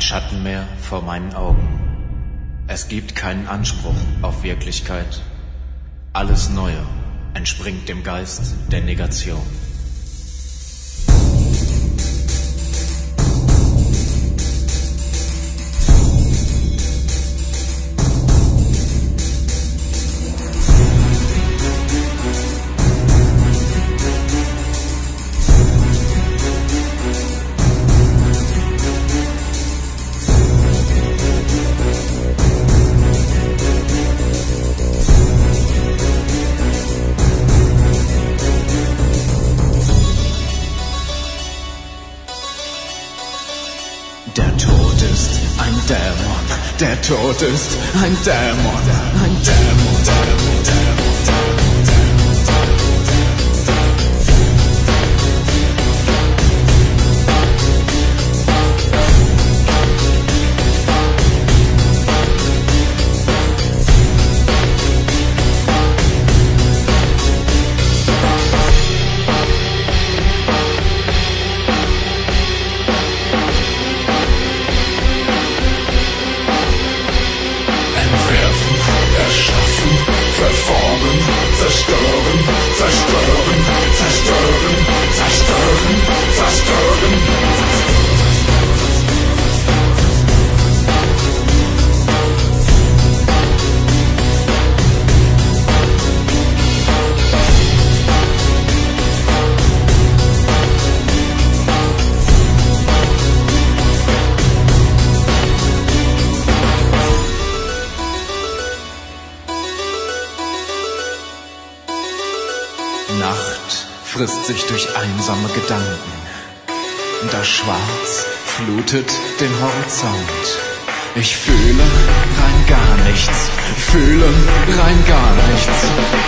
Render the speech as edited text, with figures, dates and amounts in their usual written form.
Schattenmeer vor meinen Augen. Es gibt keinen Anspruch auf Wirklichkeit. Alles Neue entspringt dem Geist der Negation. Der Tod ist ein Dämon, der Tod ist ein Dämon, ein Dämon, Dämon, Dämon. Verformen, zerstören, zerstören, zerstören, zerstören, zerstören. Nacht frisst sich durch einsame Gedanken. Das Schwarz flutet den Horizont. Ich fühle rein gar nichts, fühle rein gar nichts.